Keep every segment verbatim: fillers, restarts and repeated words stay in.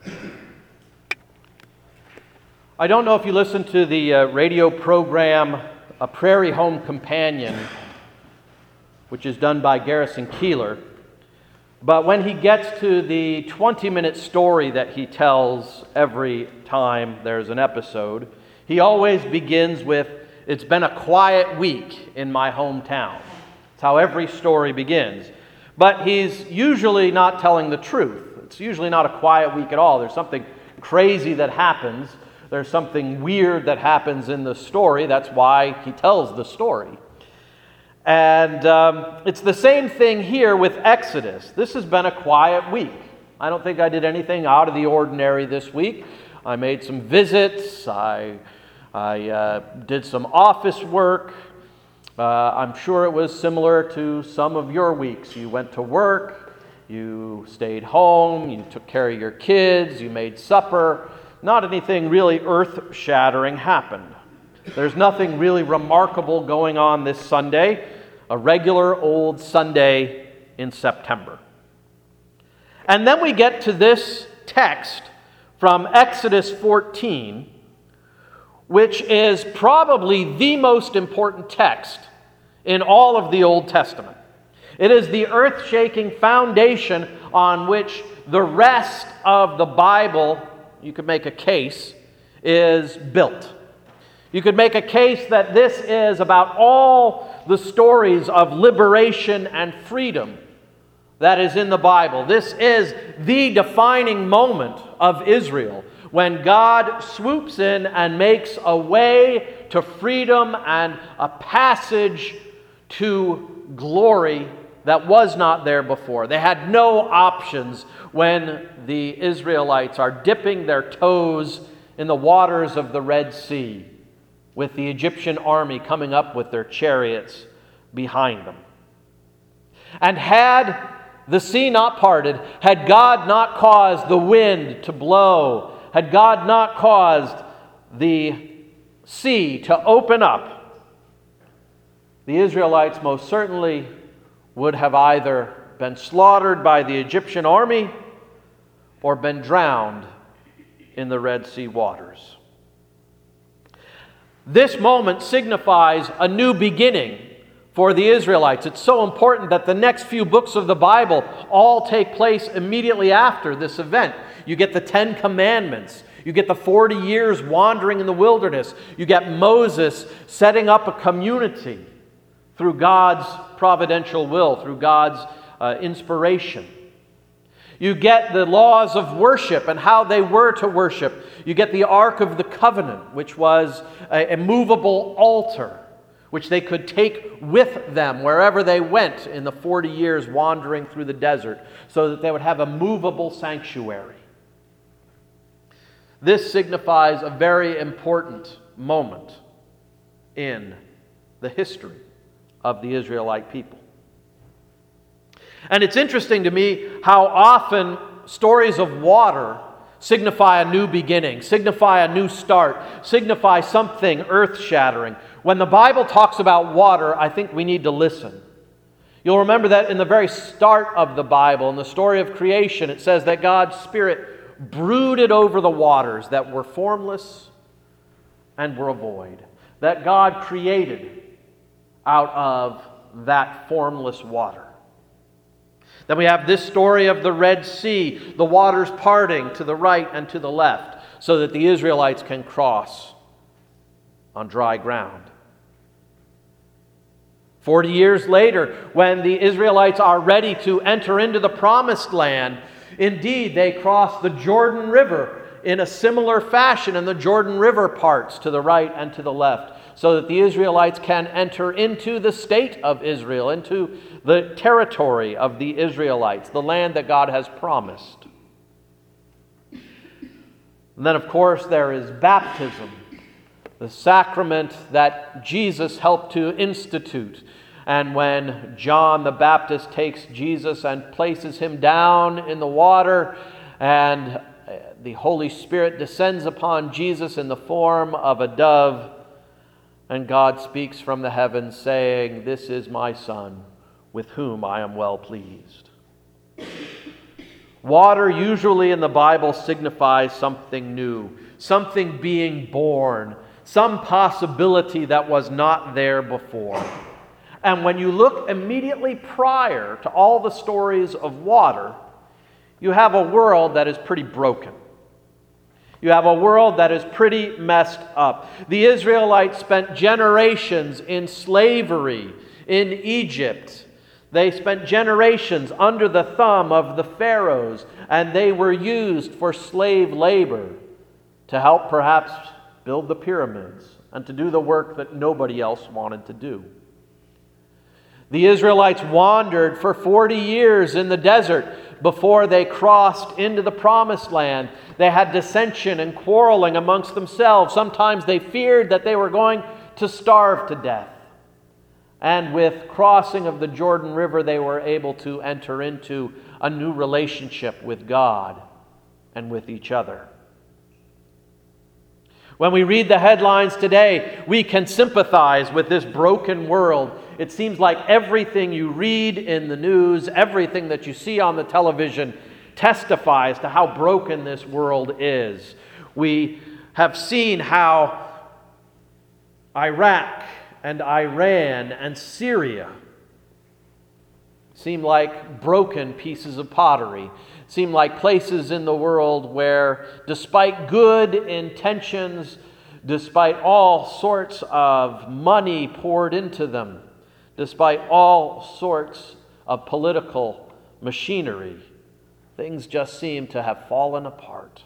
I don't know if you listen to the uh, radio program A Prairie Home Companion, which is done by Garrison Keillor, but when he gets to the twenty-minute story that he tells every time there's an episode, he always begins with, "It's been a quiet week in my hometown." That's how every story begins. But he's usually not telling the truth. It's usually not a quiet week at all. There's something crazy that happens. There's something weird that happens in the story. That's why he tells the story. And um, it's the same thing here with Exodus. This has been a quiet week. I don't think I did anything out of the ordinary this week. I made some visits. I, I uh, did some office work. Uh, I'm sure it was similar to some of your weeks. You went to work. You stayed home. You took care of your kids. You made supper. Not anything really earth-shattering happened. There's nothing really remarkable going on this Sunday, a regular old Sunday in September. And then we get to this text from Exodus fourteen, which is probably the most important text in all of the Old Testament. It is the earth-shaking foundation on which the rest of the Bible, you could make a case, is built. You could make a case that this is about all the stories of liberation and freedom that is in the Bible. This is the defining moment of Israel, when God swoops in and makes a way to freedom and a passage to glory that was not there before. They had no options when the Israelites are dipping their toes in the waters of the Red Sea, with the Egyptian army coming up with their chariots behind them. And had the sea not parted, had God not caused the wind to blow, had God not caused the sea to open up, the Israelites most certainly would have either been slaughtered by the Egyptian army or been drowned in the Red Sea waters. This moment signifies a new beginning for the Israelites. It's so important that the next few books of the Bible all take place immediately after this event. You get the Ten Commandments. You get the forty years wandering in the wilderness. You get Moses setting up a community through God's providential will, through God's uh, inspiration. You get the laws of worship and how they were to worship. You get the Ark of the Covenant, which was a, a movable altar, which they could take with them wherever they went in the forty years wandering through the desert, so that they would have a movable sanctuary. This signifies a very important moment in the history of the Israelite people. And it's interesting to me how often stories of water signify a new beginning, signify a new start, signify something earth-shattering. When the Bible talks about water, I think we need to listen. You'll remember that in the very start of the Bible, in the story of creation, it says that God's Spirit brooded over the waters that were formless and were a void, that God created out of that formless water. Then we have this story of the Red Sea, the waters parting to the right and to the left, so that the Israelites can cross on dry ground. Forty years later, when the Israelites are ready to enter into the Promised Land, indeed, they cross the Jordan River in a similar fashion, and the Jordan River parts to the right and to the left, so that the Israelites can enter into the state of Israel, into the territory of the Israelites, the land that God has promised. And then, of course, there is baptism, the sacrament that Jesus helped to institute. And when John the Baptist takes Jesus and places him down in the water, and the Holy Spirit descends upon Jesus in the form of a dove, and God speaks from the heavens, saying, "This is my Son, with whom I am well pleased." Water usually in the Bible signifies something new, something being born, some possibility that was not there before. And when you look immediately prior to all the stories of water, you have a world that is pretty broken. You have a world that is pretty messed up. The Israelites spent generations in slavery in Egypt. They spent generations under the thumb of the pharaohs, and they were used for slave labor to help perhaps build the pyramids and to do the work that nobody else wanted to do. The Israelites wandered for forty years in the desert before they crossed into the promised land. They had dissension and quarreling amongst themselves. Sometimes they feared that they were going to starve to death. And with crossing of the Jordan River, they were able to enter into a new relationship with God and with each other. When we read the headlines today, we can sympathize with this broken world. It seems like everything you read in the news, everything that you see on the television, testifies to how broken this world is. We have seen how Iraq and Iran and Syria seem like broken pieces of pottery, seem like places in the world where, despite good intentions, despite all sorts of money poured into them, despite all sorts of political machinery, things just seem to have fallen apart.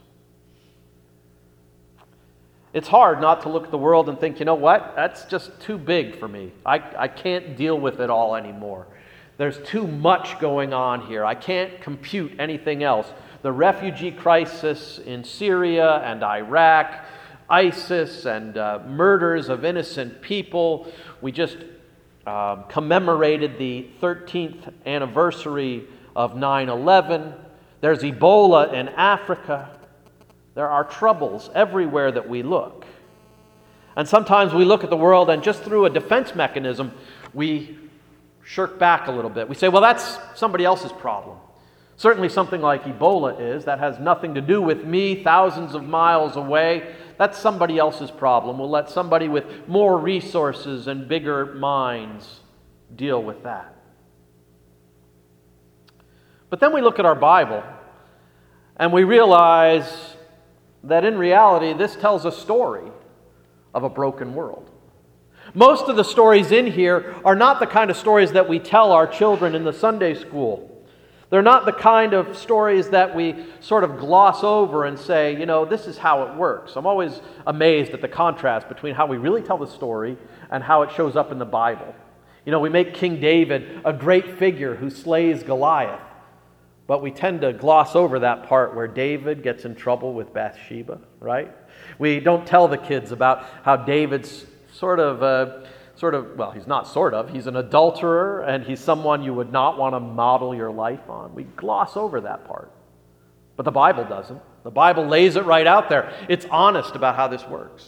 It's hard not to look at the world and think, you know what, that's just too big for me. I, I can't deal with it all anymore. There's too much going on here. I can't compute anything else. The refugee crisis in Syria and Iraq, ISIS and uh, murders of innocent people. We just uh, commemorated the thirteenth anniversary of nine eleven. There's Ebola in Africa. There are troubles everywhere that we look. And sometimes we look at the world and just through a defense mechanism, we shirk back a little bit. We say, well, that's somebody else's problem. Certainly something like Ebola is. That has nothing to do with me thousands of miles away. That's somebody else's problem. We'll let somebody with more resources and bigger minds deal with that. But then we look at our Bible and we realize that in reality, this tells a story of a broken world. Most of the stories in here are not the kind of stories that we tell our children in the Sunday school. They're not the kind of stories that we sort of gloss over and say, you know, this is how it works. I'm always amazed at the contrast between how we really tell the story and how it shows up in the Bible. You know, we make King David a great figure who slays Goliath. But we tend to gloss over that part where David gets in trouble with Bathsheba, right? We don't tell the kids about how David's sort of, uh, sort of, well, he's not sort of, he's an adulterer and he's someone you would not want to model your life on. We gloss over that part. But the Bible doesn't. The Bible lays it right out there. It's honest about how this works.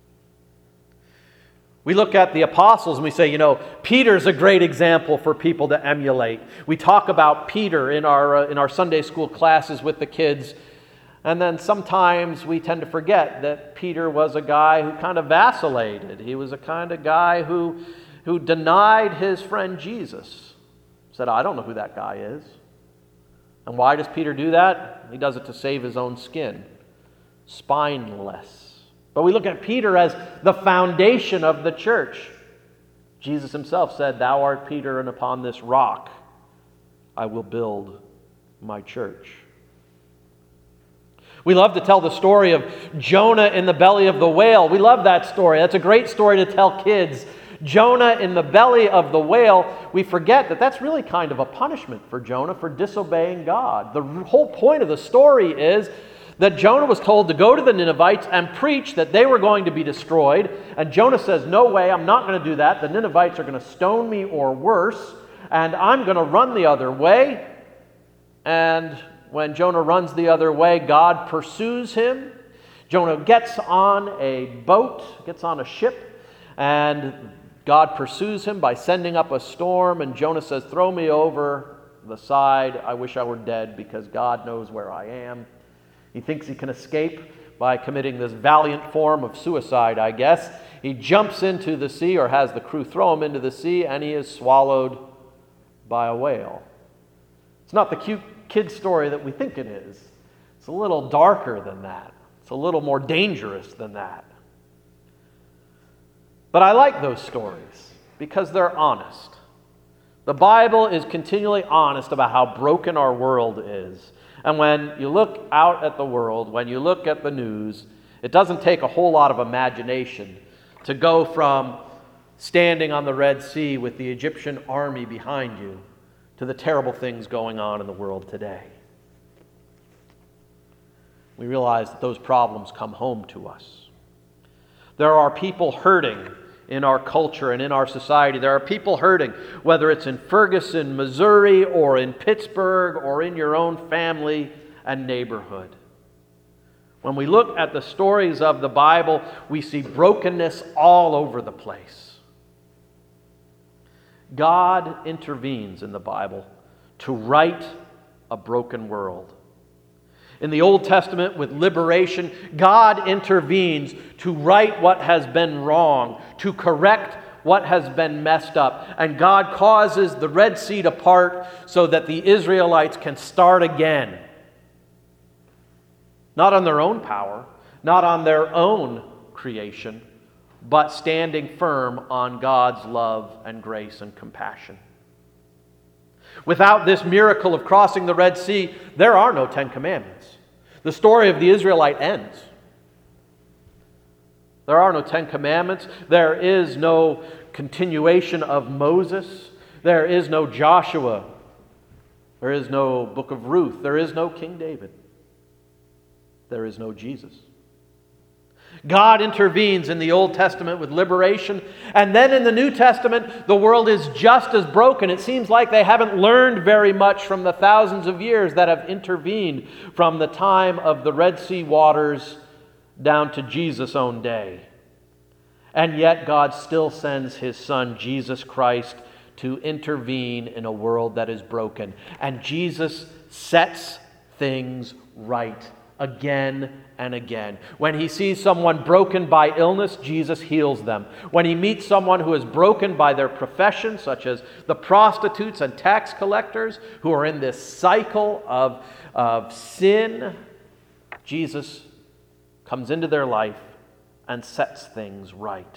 We look at the apostles and we say, you know, Peter's a great example for people to emulate. We talk about Peter in our uh, in our Sunday school classes with the kids, and then sometimes we tend to forget that Peter was a guy who kind of vacillated. He was a kind of guy who who denied his friend Jesus. Said, I don't know who that guy is. And why does Peter do that? He does it to save his own skin. Spineless. But we look at Peter as the foundation of the church. Jesus himself said, thou art Peter, and upon this rock I will build my church. We love to tell the story of Jonah in the belly of the whale. We love that story. That's a great story to tell kids. Jonah in the belly of the whale, we forget that that's really kind of a punishment for Jonah for disobeying God. The whole point of the story is that Jonah was told to go to the Ninevites and preach that they were going to be destroyed. And Jonah says, no way, I'm not going to do that. The Ninevites are going to stone me or worse, and I'm going to run the other way. And when Jonah runs the other way, God pursues him. Jonah gets on a boat, gets on a ship, and God pursues him by sending up a storm. And Jonah says, throw me over the side. I wish I were dead because God knows where I am. He thinks he can escape by committing this valiant form of suicide, I guess. He jumps into the sea, or has the crew throw him into the sea, and he is swallowed by a whale. It's not the cute kid story that we think it is. It's a little darker than that. It's a little more dangerous than that. But I like those stories because they're honest. The Bible is continually honest about how broken our world is. And when you look out at the world, when you look at the news, it doesn't take a whole lot of imagination to go from standing on the Red Sea with the Egyptian army behind you to the terrible things going on in the world today. We realize that those problems come home to us. There are people hurting in our culture and in our society. There are people hurting, whether it's in Ferguson, Missouri, or in Pittsburgh, or in your own family and neighborhood. When we look at the stories of the Bible, we see brokenness all over the place. God intervenes in the Bible to right a broken world. In the Old Testament, with liberation, God intervenes to right what has been wrong, to correct what has been messed up. And God causes the Red Sea to part so that the Israelites can start again. Not on their own power, not on their own creation, but standing firm on God's love and grace and compassion. Without this miracle of crossing the Red Sea, there are no Ten Commandments. The story of the Israelite ends. There are no Ten Commandments. There is no continuation of Moses. There is no Joshua. There is no book of Ruth. There is no King David. There is no Jesus. God intervenes in the Old Testament with liberation, and then in the New Testament, the world is just as broken. It seems like they haven't learned very much from the thousands of years that have intervened from the time of the Red Sea waters down to Jesus' own day. And yet God still sends His Son, Jesus Christ, to intervene in a world that is broken. And Jesus sets things right again and again. When He sees someone broken by illness, Jesus heals them. When He meets someone who is broken by their profession, such as the prostitutes and tax collectors who are in this cycle of, of sin, Jesus comes into their life and sets things right.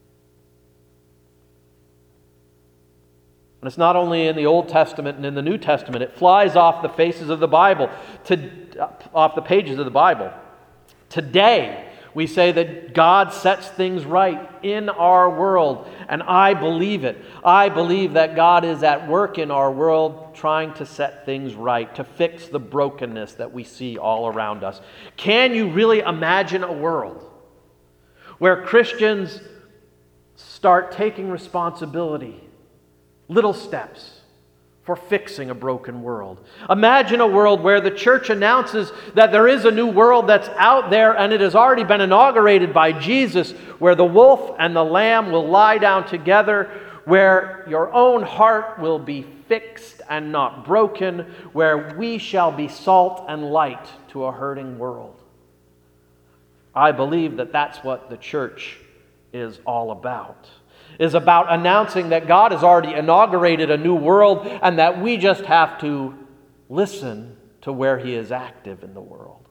And it's not only in the Old Testament and in the New Testament. It flies off the faces of the Bible, to, off the pages of the Bible. Today, we say that God sets things right in our world, and I believe it. I believe that God is at work in our world trying to set things right, to fix the brokenness that we see all around us. Can you really imagine a world where Christians start taking responsibility, little steps, for fixing a broken world? Imagine a world where the church announces that there is a new world that's out there, and it has already been inaugurated by Jesus, where the wolf and the lamb will lie down together, where your own heart will be fixed and not broken, where we shall be salt and light to a hurting world. I believe that that's what the church is all about. Is about announcing that God has already inaugurated a new world and that we just have to listen to where He is active in the world.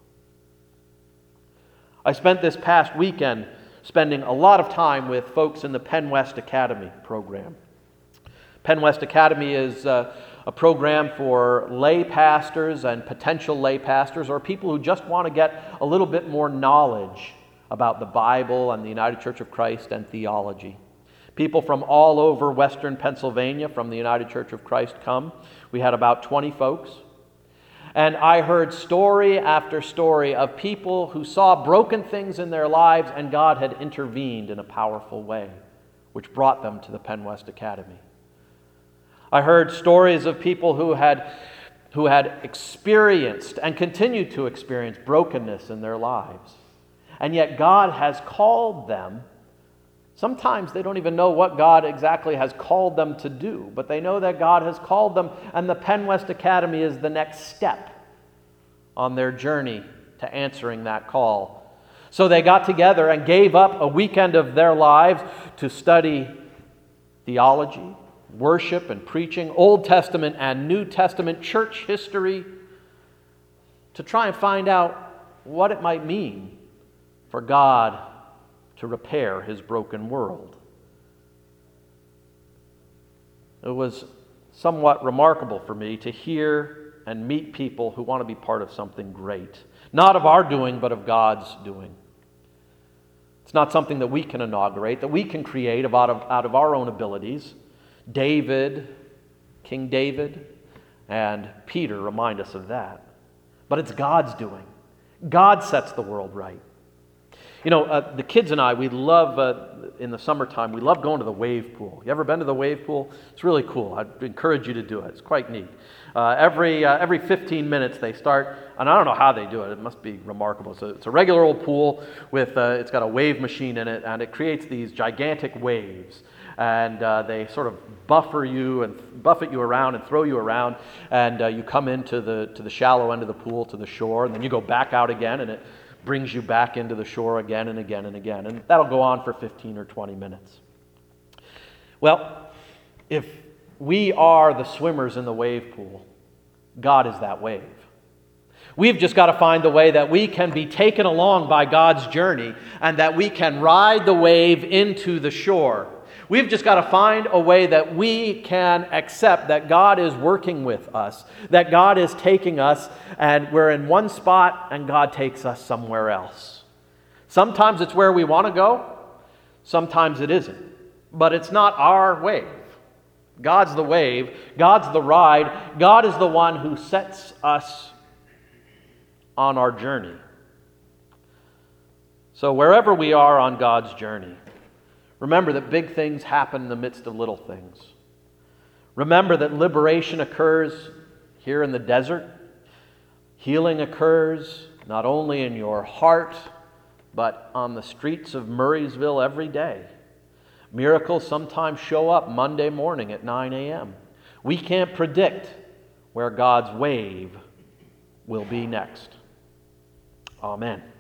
I spent this past weekend spending a lot of time with folks in the Penn West Academy program. Penn West Academy is uh, a program for lay pastors and potential lay pastors, or people who just want to get a little bit more knowledge about the Bible and the United Church of Christ and theology. People from all over Western Pennsylvania from the United Church of Christ come. We had about twenty folks. And I heard story after story of people who saw broken things in their lives, and God had intervened in a powerful way, which brought them to the Penn West Academy. I heard stories of people who had, who had experienced and continue to experience brokenness in their lives. And yet God has called them Sometimes they don't even know what God exactly has called them to do, but they know that God has called them, and the Penn West Academy is the next step on their journey to answering that call. So they got together and gave up a weekend of their lives to study theology, worship and preaching, Old Testament and New Testament church history, to try and find out what it might mean for God to repair his broken world. It was somewhat remarkable for me to hear and meet people who want to be part of something great. Not of our doing, but of God's doing. It's not something that we can inaugurate, that we can create out of, out of our own abilities. David, King David, and Peter remind us of that. But it's God's doing. God sets the world right. You know, uh, the kids and I, we love, uh, in the summertime, we love going to the wave pool. You ever been to the wave pool? It's really cool. I'd encourage you to do it. It's quite neat. Uh, every uh, every fifteen minutes they start, and I don't know how they do it. It must be remarkable. So it's a regular old pool with, uh, it's got a wave machine in it, and it creates these gigantic waves. And uh, they sort of buffer you and buffet you around and throw you around, and uh, you come into the to the shallow end of the pool, to the shore, and then you go back out again, and it brings you back into the shore again and again and again. And that'll go on for fifteen or twenty minutes. Well, if we are the swimmers in the wave pool, God is that wave. We've just got to find the way that we can be taken along by God's journey and that we can ride the wave into the shore. We've just got to find a way that we can accept that God is working with us, that God is taking us, and we're in one spot and God takes us somewhere else. Sometimes it's where we want to go, sometimes it isn't. But it's not our wave. God's the wave, God's the ride, God is the one who sets us on our journey. So wherever we are on God's journey, remember that big things happen in the midst of little things. Remember that liberation occurs here in the desert. Healing occurs not only in your heart, but on the streets of Murraysville every day. Miracles sometimes show up Monday morning at nine a.m. We can't predict where God's wave will be next. Amen.